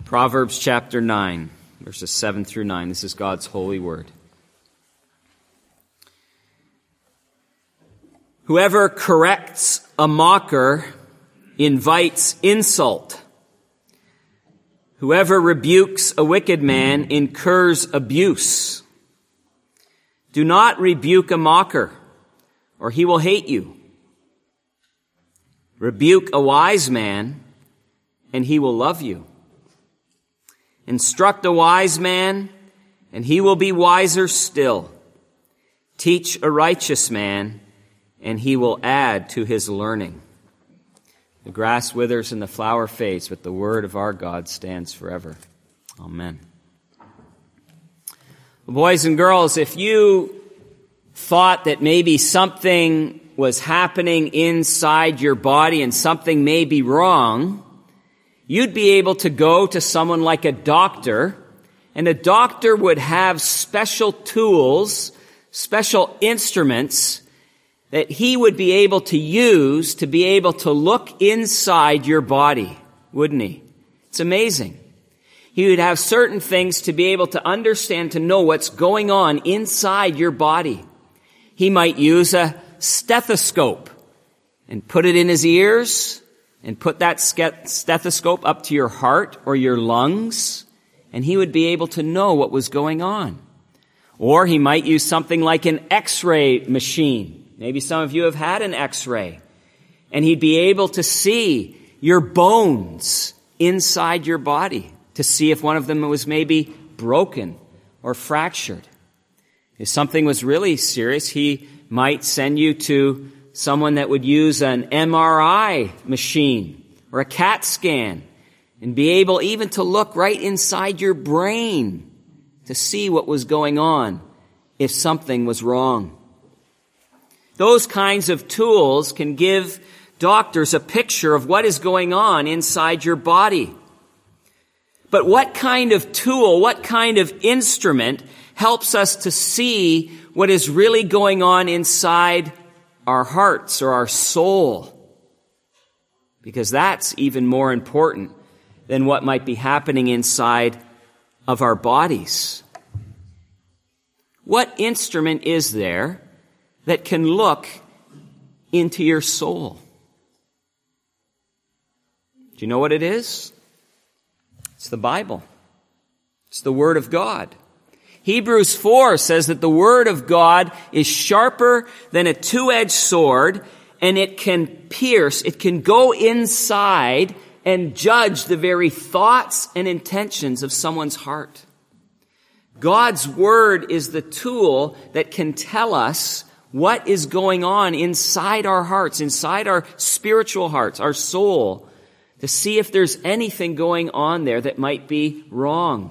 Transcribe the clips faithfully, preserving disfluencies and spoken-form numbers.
Proverbs chapter nine, verses seven through nine. This is God's holy word. Whoever corrects a mocker invites insult. Whoever rebukes a wicked man incurs abuse. Do not rebuke a mocker, or he will hate you. Rebuke a wise man, and he will love you. Instruct a wise man, and he will be wiser still. Teach a righteous man, and he will add to his learning. The grass withers and the flower fades, but the word of our God stands forever. Amen. Boys and girls, if you thought that maybe something was happening inside your body and something may be wrong, you'd be able to go to someone like a doctor, and a doctor would have special tools, special instruments that he would be able to use to be able to look inside your body, wouldn't he? It's amazing. He would have certain things to be able to understand, to know what's going on inside your body. He might use a stethoscope and put it in his ears and put that stethoscope up to your heart or your lungs, and he would be able to know what was going on. Or he might use something like an X-ray machine. Maybe some of you have had an X-ray, and he'd be able to see your bones inside your body to see if one of them was maybe broken or fractured. If something was really serious, he might send you to someone that would use an M R I machine or a CAT scan and be able even to look right inside your brain to see what was going on if something was wrong. Those kinds of tools can give doctors a picture of what is going on inside your body. But what kind of tool, what kind of instrument helps us to see what is really going on inside our hearts or our soul? Because that's even more important than what might be happening inside of our bodies. What instrument is there that can look into your soul? Do you know what it is? It's the Bible. It's the Word of God. Hebrews four says that the Word of God is sharper than a two-edged sword, and it can pierce, it can go inside and judge the very thoughts and intentions of someone's heart. God's Word is the tool that can tell us what is going on inside our hearts, inside our spiritual hearts, our soul, to see if there's anything going on there that might be wrong.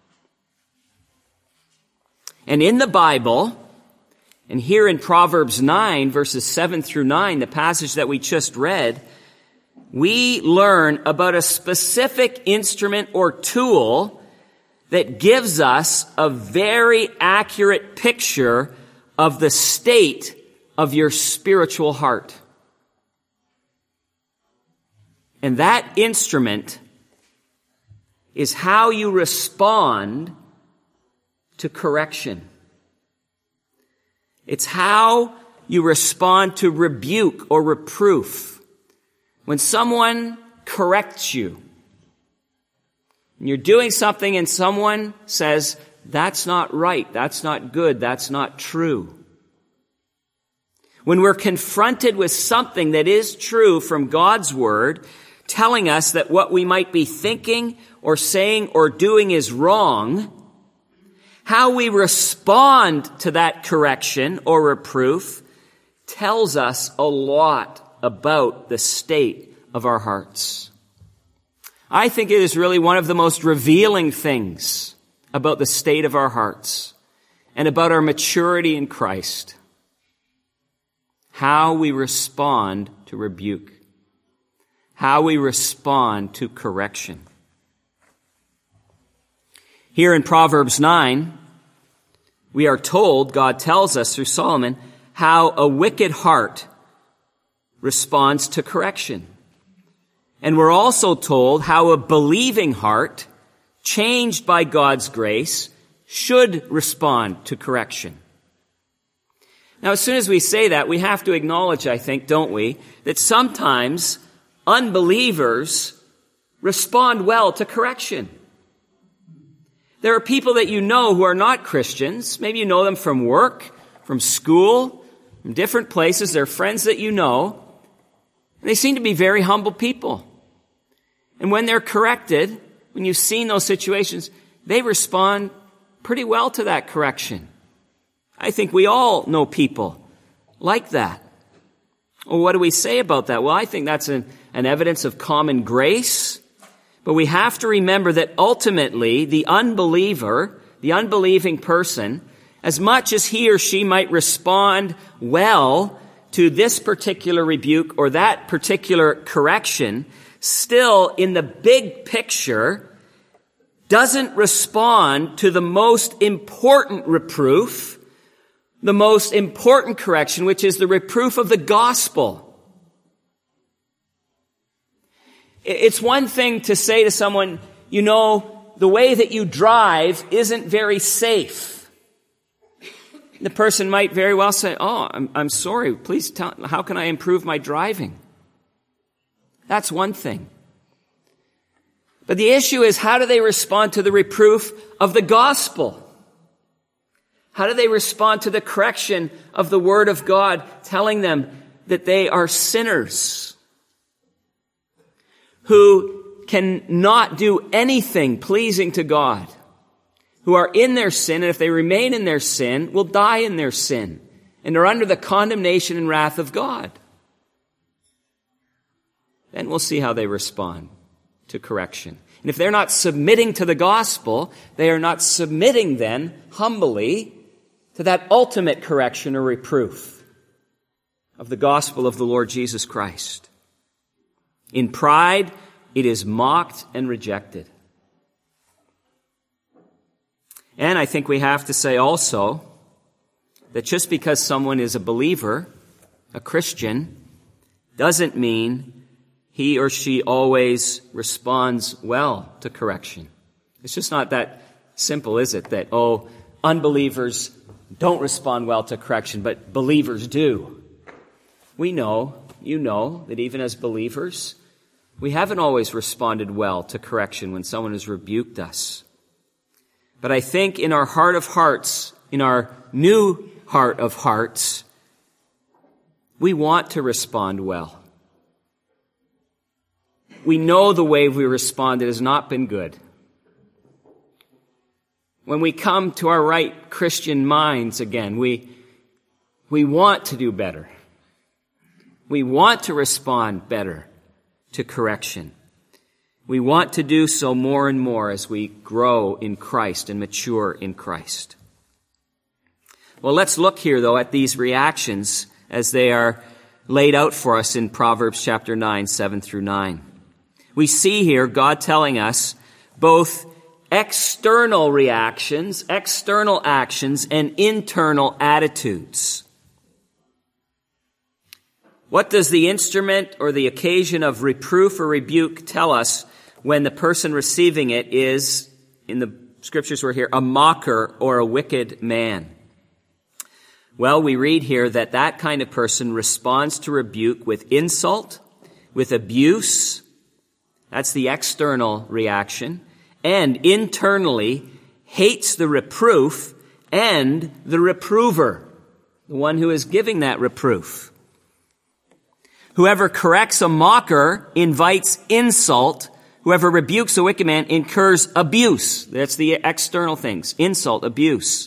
And in the Bible, and here in Proverbs nine, verses seven through nine, the passage that we just read, we learn about a specific instrument or tool that gives us a very accurate picture of the state of your spiritual heart. And that instrument is how you respond to correction. It's how you respond to rebuke or reproof. When someone corrects you, and you're doing something and someone says, that's not right, that's not good, that's not true. When we're confronted with something that is true from God's Word, telling us that what we might be thinking or saying or doing is wrong, how we respond to that correction or reproof tells us a lot about the state of our hearts. I think it is really one of the most revealing things about the state of our hearts and about our maturity in Christ. How we respond to rebuke. How we respond to correction. Here in Proverbs nine, we are told, God tells us through Solomon, how a wicked heart responds to correction. And we're also told how a believing heart changed by God's grace, should respond to correction. Now, as soon as we say that, we have to acknowledge, I think, don't we, that sometimes unbelievers respond well to correction. There are people that you know who are not Christians. Maybe you know them from work, from school, from different places. They're friends that you know. And they seem to be very humble people. And when they're corrected, when you've seen those situations, they respond pretty well to that correction. I think we all know people like that. Well, what do we say about that? Well, I think that's an, an evidence of common grace. But we have to remember that ultimately the unbeliever, the unbelieving person, as much as he or she might respond well to this particular rebuke or that particular correction, still in the big picture doesn't respond to the most important reproof, the most important correction, which is the reproof of the gospel. It's one thing to say to someone, you know, the way that you drive isn't very safe. The person might very well say, oh, I'm, I'm sorry, please tell, how can I improve my driving? That's one thing. But the issue is, how do they respond to the reproof of the gospel? How do they respond to the correction of the Word of God, telling them that they are sinners who can not do anything pleasing to God, who are in their sin, and if they remain in their sin, will die in their sin, and are under the condemnation and wrath of God? Then we'll see how they respond to correction. And if they're not submitting to the gospel, they are not submitting then humbly to that ultimate correction or reproof of the gospel of the Lord Jesus Christ. In pride, it is mocked and rejected. And I think we have to say also that just because someone is a believer, a Christian, doesn't mean he or she always responds well to correction. It's just not that simple, is it? That, oh, unbelievers don't respond well to correction, but believers do. We know, you know, that even as believers, we haven't always responded well to correction when someone has rebuked us. But I think in our heart of hearts, in our new heart of hearts, we want to respond well. We know the way we responded has not been good. When we come to our right Christian minds again, we, we want to do better. We want to respond better to correction. We want to do so more and more as we grow in Christ and mature in Christ. Well, let's look here, though, at these reactions as they are laid out for us in Proverbs chapter nine, seven through nine. We see here God telling us both external reactions, external actions, and internal attitudes. What does the instrument or the occasion of reproof or rebuke tell us when the person receiving it is, in the scriptures we're here, a mocker or a wicked man? Well, we read here that that kind of person responds to rebuke with insult, with abuse. That's the external reaction. And internally hates the reproof and the reprover, the one who is giving that reproof. Whoever corrects a mocker invites insult. Whoever rebukes a wicked man incurs abuse. That's the external things. Insult, abuse.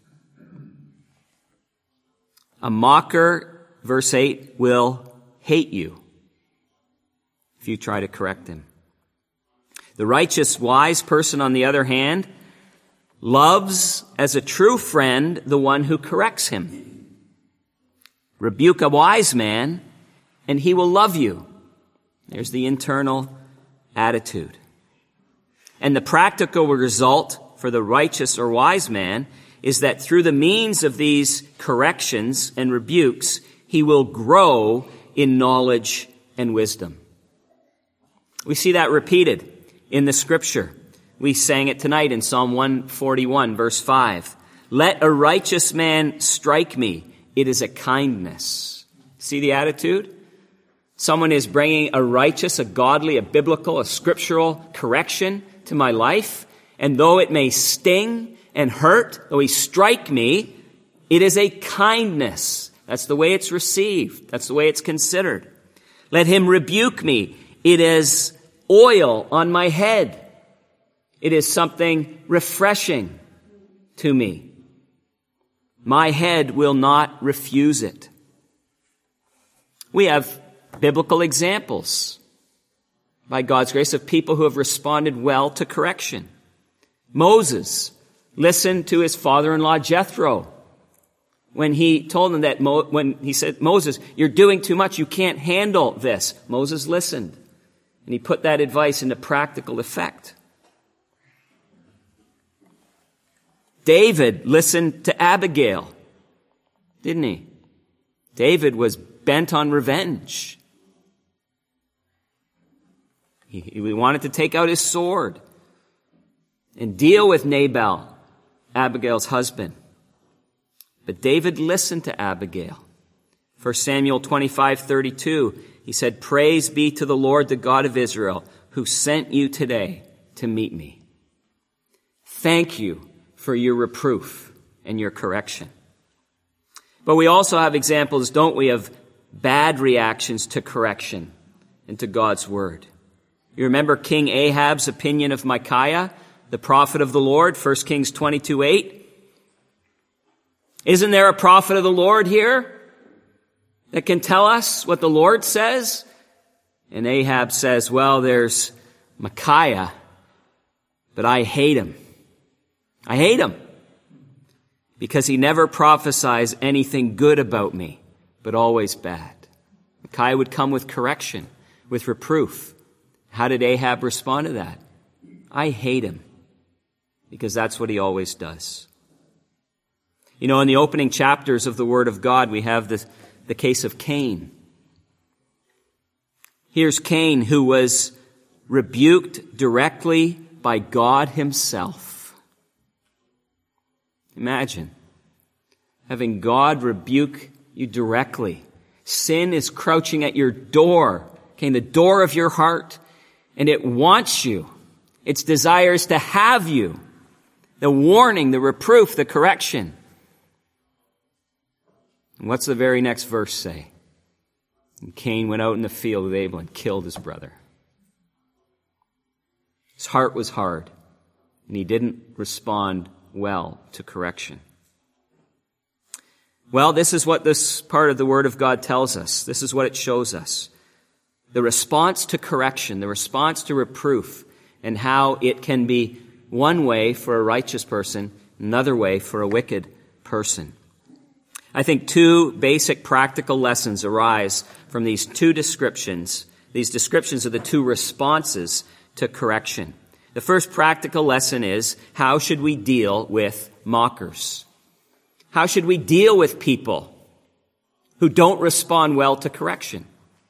A mocker, verse eight, will hate you if you try to correct him. The righteous, wise person, on the other hand, loves as a true friend the one who corrects him. Rebuke a wise man, and he will love you. There's the internal attitude. And the practical result for the righteous or wise man is that through the means of these corrections and rebukes, he will grow in knowledge and wisdom. We see that repeated in the scripture. We sang it tonight in Psalm one forty-one, verse five. Let a righteous man strike me. It is a kindness. See the attitude? Someone is bringing a righteous, a godly, a biblical, a scriptural correction to my life. And though it may sting and hurt, though he strike me, it is a kindness. That's the way it's received. That's the way it's considered. Let him rebuke me. It is oil on my head. It is something refreshing to me. My head will not refuse it. We have biblical examples, by God's grace, of people who have responded well to correction. Moses listened to his father-in-law Jethro when he told him that, Mo- when he said, Moses, you're doing too much. You can't handle this. Moses listened, and he put that advice into practical effect. David listened to Abigail, didn't he? David was bent on revenge. He, he wanted to take out his sword and deal with Nabal, Abigail's husband. But David listened to Abigail. First Samuel twenty-five thirty-two, he said, Praise be to the Lord, the God of Israel, who sent you today to meet me. Thank you for your reproof and your correction. But we also have examples, don't we, of bad reactions to correction and to God's word. You remember King Ahab's opinion of Micaiah, the prophet of the Lord, First Kings twenty-two eight. Isn't there a prophet of the Lord here that can tell us what the Lord says? And Ahab says, well, there's Micaiah, but I hate him. I hate him because he never prophesies anything good about me, but always bad. Micaiah would come with correction, with reproof. How did Ahab respond to that? I hate him because that's what he always does. You know, in the opening chapters of the Word of God, we have the, the case of Cain. Here's Cain, who was rebuked directly by God himself. Imagine having God rebuke you directly. Sin is crouching at your door, okay, the door of your heart, and it wants you. Its desires to have you. The warning, the reproof, the correction. And what's the very next verse say? And Cain went out in the field with Abel and killed his brother. His heart was hard, and he didn't respond well to correction. Well, this is what this part of the Word of God tells us. This is what it shows us. The response to correction, the response to reproof, and how it can be one way for a righteous person, another way for a wicked person. I think two basic practical lessons arise from these two descriptions. These descriptions are the two responses to correction. The first practical lesson is, how should we deal with mockers? How should we deal with people who don't respond well to correction?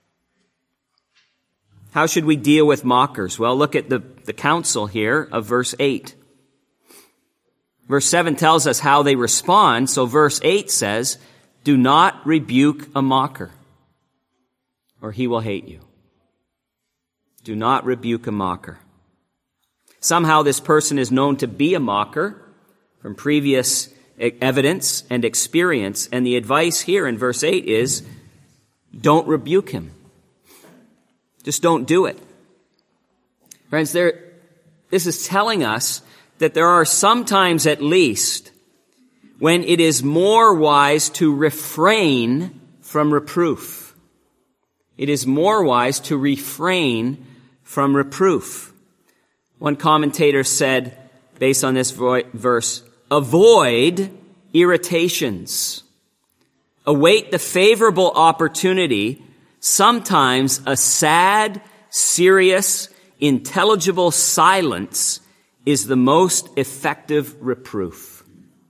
How should we deal with mockers? Well, look at the, the counsel here of verse eight. Verse seven tells us how they respond, so verse eight says, do not rebuke a mocker, or he will hate you. Do not rebuke a mocker. Somehow this person is known to be a mocker from previous evidence and experience, and the advice here in verse eight is, don't rebuke him. Just don't do it. Friends, there, this is telling us that there are some times at least when it is more wise to refrain from reproof. It is more wise to refrain from reproof. One commentator said, based on this verse, avoid irritations. Await the favorable opportunity. Sometimes a sad, serious, intelligible silence is the most effective reproof.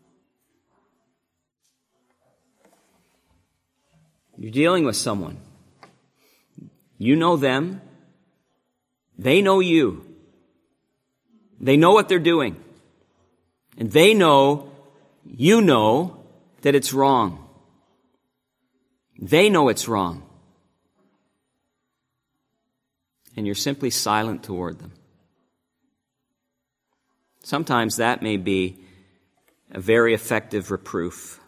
You're dealing with someone. You know them. They know you. They know what they're doing. And they know, you know, that it's wrong. They know it's wrong. And you're simply silent toward them. Sometimes that may be a very effective reproof.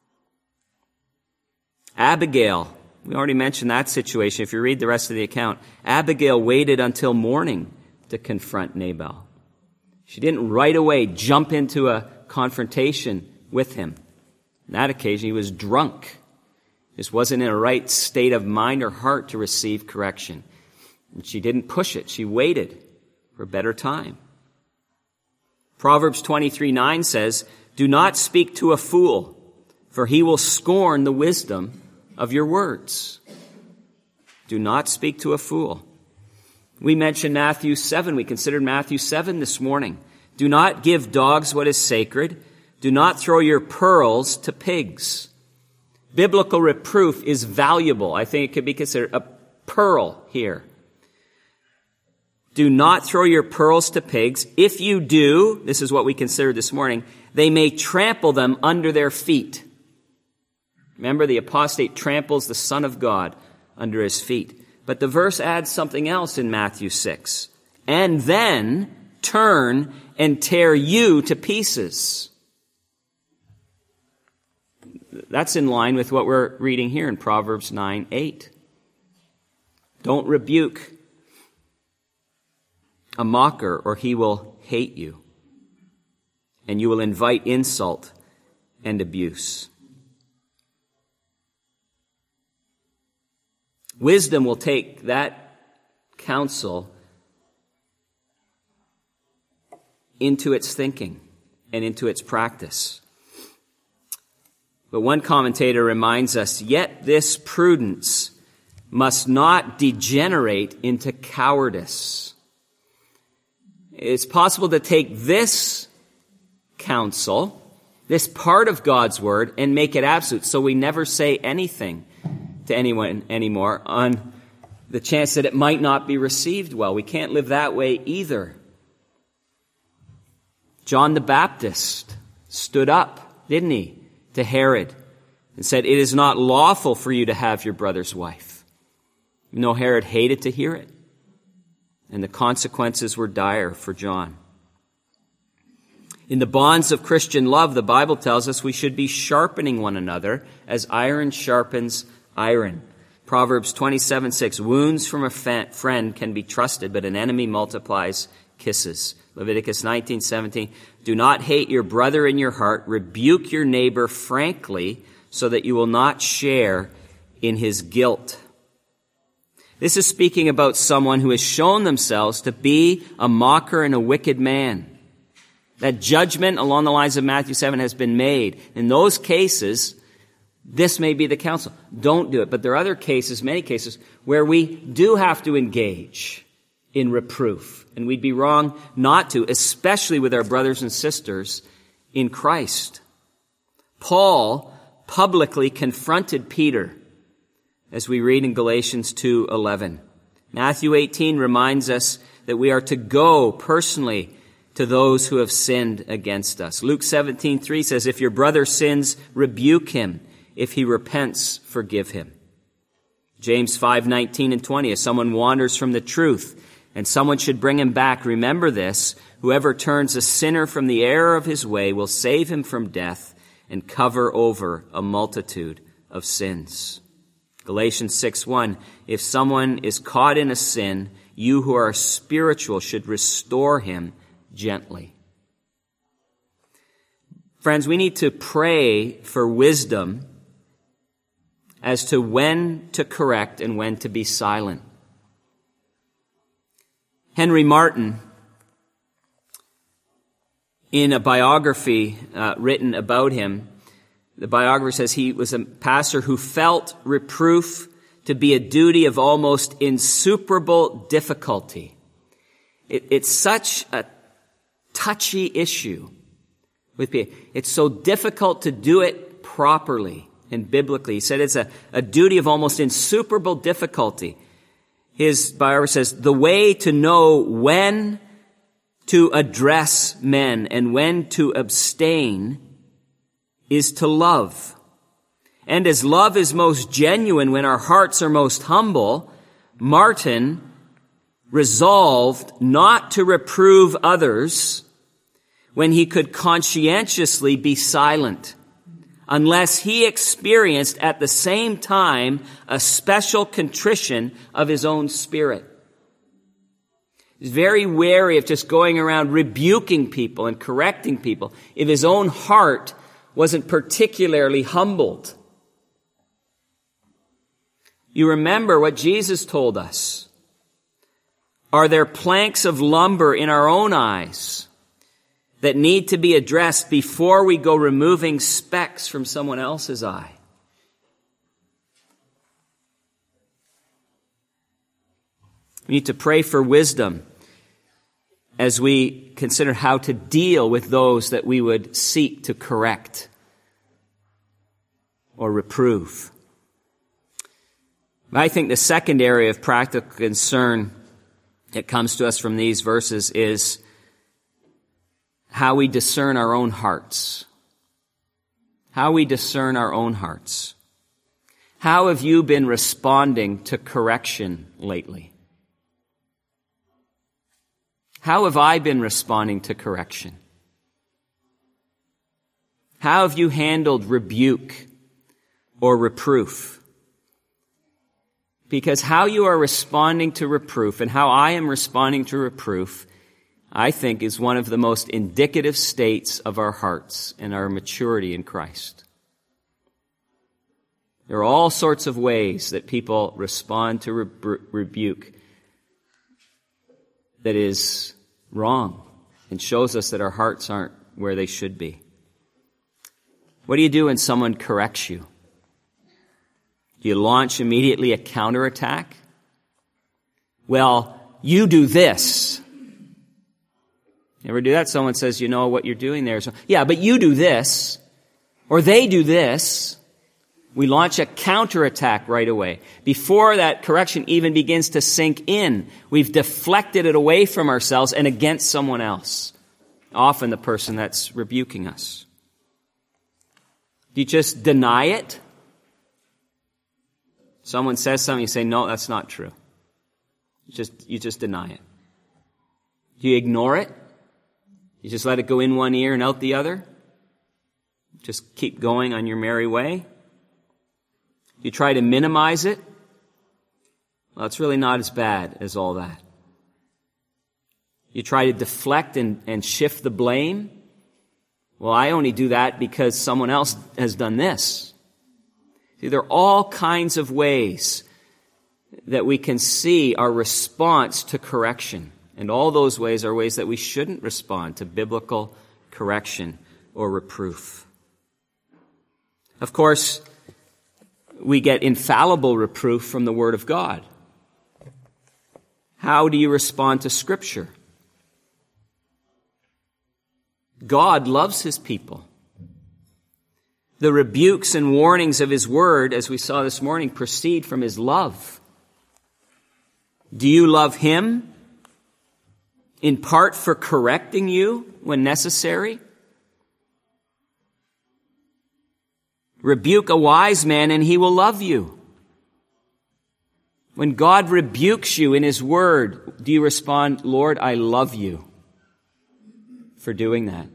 Abigail, we already mentioned that situation. If you read the rest of the account, Abigail waited until morning to confront Nabal. She didn't right away jump into a confrontation with him. On that occasion, he was drunk. Just wasn't in a right state of mind or heart to receive correction. And she didn't push it. She waited for a better time. Proverbs twenty-three nine says, "Do not speak to a fool, for he will scorn the wisdom of your words." Do not speak to a fool. We mentioned Matthew seven. We considered Matthew seven this morning. Do not give dogs what is sacred. Do not throw your pearls to pigs. Biblical reproof is valuable. I think it could be considered a pearl here. Do not throw your pearls to pigs. If you do, this is what we considered this morning, they may trample them under their feet. Remember, the apostate tramples the Son of God under his feet. But the verse adds something else in Matthew six. And then turn and tear you to pieces. That's in line with what we're reading here in Proverbs nine eight. Don't rebuke a mocker, or he will hate you, and you will invite insult and abuse. Wisdom will take that counsel into its thinking and into its practice. But one commentator reminds us, yet this prudence must not degenerate into cowardice. It's possible to take this counsel, this part of God's word, and make it absolute, so we never say anything to anyone anymore on the chance that it might not be received well. We can't live that way either. John the Baptist stood up, didn't he, to Herod and said, "It is not lawful for you to have your brother's wife." You know, Herod hated to hear it. And the consequences were dire for John. In the bonds of Christian love, the Bible tells us we should be sharpening one another as iron sharpens iron. Proverbs twenty-seven six, "Wounds from a friend can be trusted, but an enemy multiplies kisses." Leviticus nineteen seventeen, "Do not hate your brother in your heart. Rebuke your neighbor frankly, so that you will not share in his guilt." This is speaking about someone who has shown themselves to be a mocker and a wicked man. That judgment along the lines of Matthew seven has been made. In those cases, this may be the counsel. Don't do it. But there are other cases, many cases, where we do have to engage in reproof. And we'd be wrong not to, especially with our brothers and sisters in Christ. Paul publicly confronted Peter, as we read in Galatians two eleven. Matthew eighteen reminds us that we are to go personally to those who have sinned against us. Luke seventeen three says, "If your brother sins, rebuke him. If he repents, forgive him." James five nineteen and twenty, "If someone wanders from the truth, and someone should bring him back, remember this, whoever turns a sinner from the error of his way will save him from death and cover over a multitude of sins." Galatians six one, "If someone is caught in a sin, you who are spiritual should restore him gently." Friends, we need to pray for wisdom as to when to correct and when to be silent. Henry Martin, in a biography uh, written about him, the biographer says he was a pastor who felt reproof to be a duty of almost insuperable difficulty. It, it's such a touchy issue with people. It's so difficult to do it properly and biblically. He said it's a, a duty of almost insuperable difficulty. His biographer says, "The way to know when to address men and when to abstain is to love. And as love is most genuine when our hearts are most humble, Martin resolved not to reprove others when he could conscientiously be silent, unless he experienced at the same time a special contrition of his own spirit. He's very wary of just going around rebuking people and correcting people if his own heart wasn't particularly humbled. You remember what Jesus told us. Are there planks of lumber in our own eyes that need to be addressed before we go removing specks from someone else's eye? We need to pray for wisdom as we consider how to deal with those that we would seek to correct or reprove. I think the second area of practical concern that comes to us from these verses is how we discern our own hearts. How we discern our own hearts. How have you been responding to correction lately? How have I been responding to correction? How have you handled rebuke or reproof? Because how you are responding to reproof and how I am responding to reproof, I think, is one of the most indicative states of our hearts and our maturity in Christ. There are all sorts of ways that people respond to re- rebuke that is wrong and shows us that our hearts aren't where they should be. What do you do when someone corrects you? Do you launch immediately a counterattack? Well, you do this. You ever do that? Someone says, you know what you're doing there. So, yeah, but you do this. Or they do this. We launch a counterattack right away. Before that correction even begins to sink in, we've deflected it away from ourselves and against someone else. Often the person that's rebuking us. Do you just deny it? Someone says something, you say, no, that's not true. You just, you just deny it. Do you ignore it? You just let it go in one ear and out the other? Just keep going on your merry way? You try to minimize it? Well, it's really not as bad as all that. You try to deflect and, and shift the blame? Well, I only do that because someone else has done this. See, there are all kinds of ways that we can see our response to correction. And all those ways are ways that we shouldn't respond to biblical correction or reproof. Of course, we get infallible reproof from the Word of God. How do you respond to Scripture? God loves His people. The rebukes and warnings of His Word, as we saw this morning, proceed from His love. Do you love Him? In part for correcting you when necessary? Rebuke a wise man and he will love you. When God rebukes you in His Word, do you respond, Lord, I love you for doing that?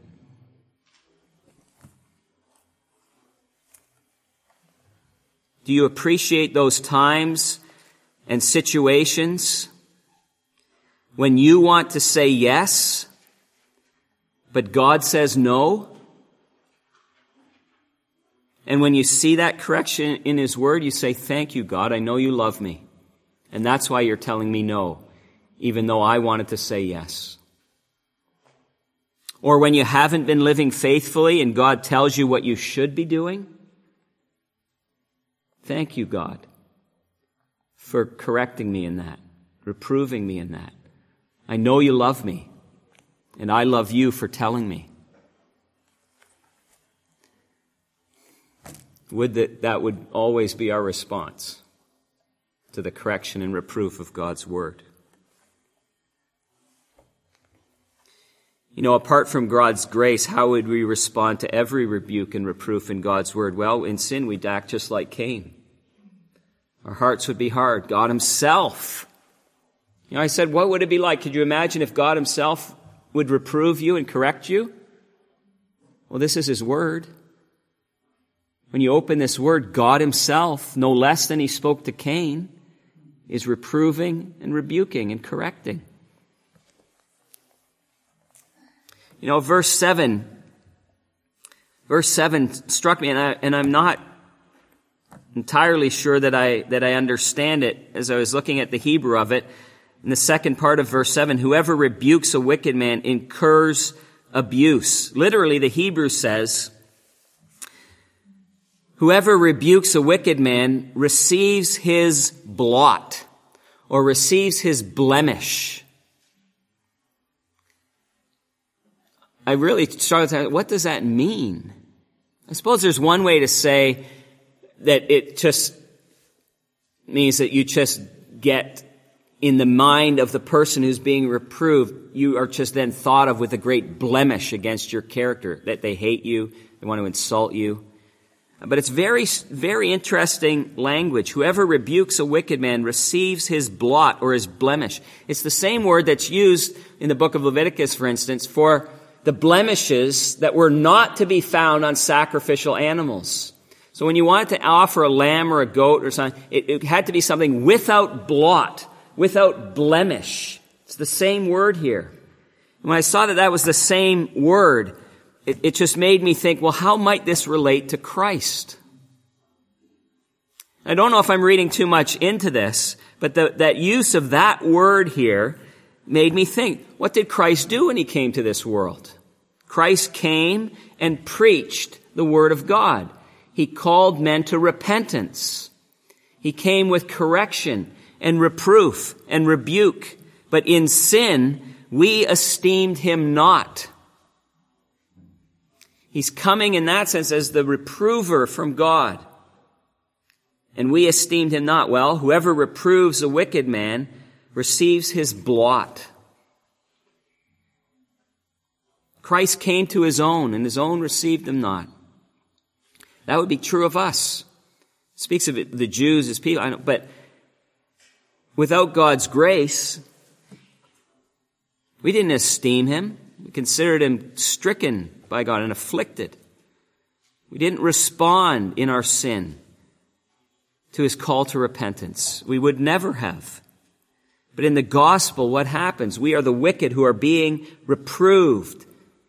Do you appreciate those times and situations when you want to say yes, but God says no? And when you see that correction in His Word, you say, thank you, God, I know you love me. And that's why you're telling me no, even though I wanted to say yes. Or when you haven't been living faithfully and God tells you what you should be doing, thank you, God, for correcting me in that, reproving me in that. I know you love me, and I love you for telling me. Would that that would always be our response to the correction and reproof of God's Word. You know, apart from God's grace, how would we respond to every rebuke and reproof in God's word? Well, in sin, we'd act just like Cain. Our hearts would be hard. God himself. You know, I said, what would it be like? Could you imagine if God himself would reprove you and correct you? Well, this is his word. When you open this word, God himself, no less than he spoke to Cain, is reproving and rebuking and correcting. You know, verse seven, verse seven struck me, and, I, and I'm not entirely sure that I, that I understand it as I was looking at the Hebrew of it. In the second part of verse seven, whoever rebukes a wicked man incurs abuse. Literally, the Hebrew says, whoever rebukes a wicked man receives his blot or receives his blemish. I really struggle to, what does that mean? I suppose there's one way to say that it just means that you just get in the mind of the person who's being reproved, you are just then thought of with a great blemish against your character, that they hate you, they want to insult you. But it's very, very interesting language. Whoever rebukes a wicked man receives his blot or his blemish. It's the same word that's used in the book of Leviticus, for instance, for the blemishes that were not to be found on sacrificial animals. So when you wanted to offer a lamb or a goat or something, it, it had to be something without blot, without blemish. It's the same word here. And when I saw that that was the same word, it, it just made me think, well, how might this relate to Christ? I don't know if I'm reading too much into this, but the, that use of that word here made me think, what did Christ do when he came to this world? Christ came and preached the word of God. He called men to repentance. He came with correction and reproof and rebuke. But in sin, we esteemed him not. He's coming in that sense as the reprover from God. And we esteemed him not. Well, whoever reproves a wicked man receives his blot. Christ came to his own, and his own received him not. That would be true of us. It speaks of it, the Jews as people, I know, but without God's grace, we didn't esteem him. We considered him stricken by God and afflicted. We didn't respond in our sin to his call to repentance. We would never have. But in the gospel, what happens? We are the wicked who are being reproved.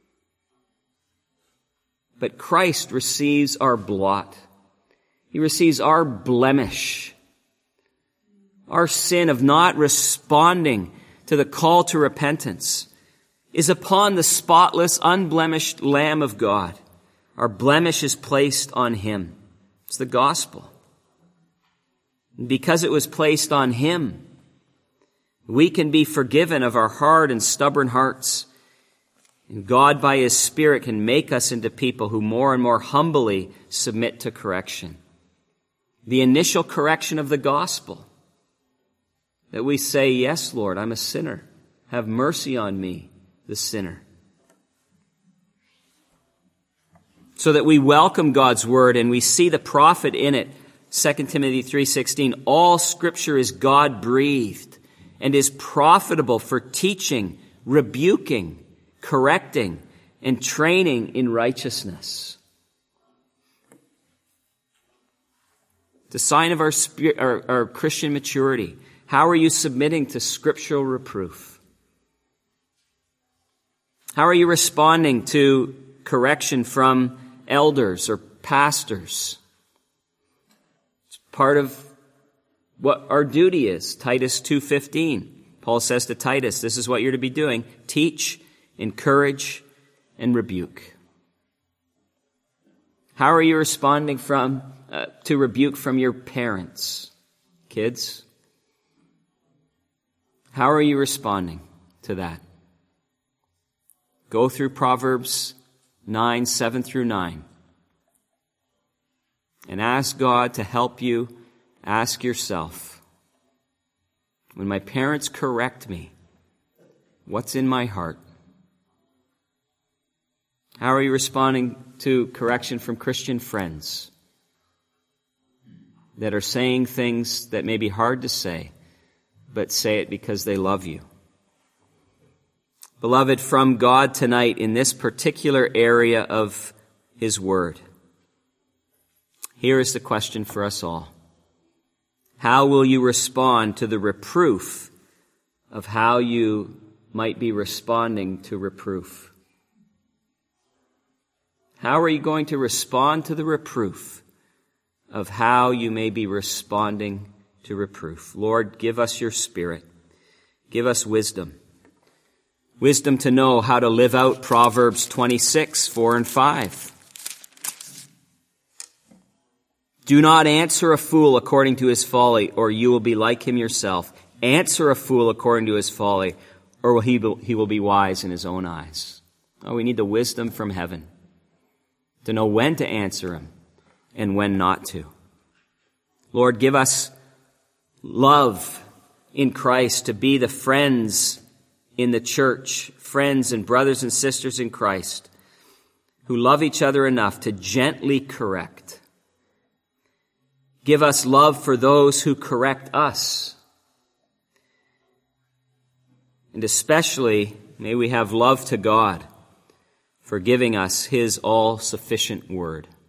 But Christ receives our blot. He receives our blemish. Our sin of not responding to the call to repentance is upon the spotless, unblemished Lamb of God. Our blemish is placed on him. It's the gospel. And because it was placed on him, we can be forgiven of our hard and stubborn hearts. And God, by his Spirit, can make us into people who more and more humbly submit to correction. The initial correction of the gospel. That we say, yes, Lord, I'm a sinner. Have mercy on me, the sinner. So that we welcome God's word and we see the profit in it. Second Timothy three sixteen, all scripture is God-breathed and is profitable for teaching, rebuking, correcting, and training in righteousness. The sign of our, spirit, our, our Christian maturity. How are you submitting to scriptural reproof? How are you responding to correction from elders or pastors? It's part of what our duty is. Titus two fifteen. Paul says to Titus, this is what you're to be doing. Teach, encourage, and rebuke. How are you responding from uh, to rebuke from your parents? Kids? How are you responding to that? Go through Proverbs nine, seven through nine. And ask God to help you. Ask yourself, when my parents correct me, what's in my heart? How are you responding to correction from Christian friends that are saying things that may be hard to say, but say it because they love you? Beloved, from God tonight in this particular area of His Word, here is the question for us all. How will you respond to the reproof of how you might be responding to reproof? How are you going to respond to the reproof of how you may be responding to reproof? Lord, give us your Spirit. Give us wisdom. Wisdom to know how to live out Proverbs twenty-six, four and five. Do not answer a fool according to his folly, or you will be like him yourself. Answer a fool according to his folly, or he will, he will be wise in his own eyes. Oh, we need the wisdom from heaven to know when to answer him and when not to. Lord, give us love in Christ to be the friends in the church, friends and brothers and sisters in Christ who love each other enough to gently correct. Give us love for those who correct us. And especially, may we have love to God for giving us His all-sufficient word.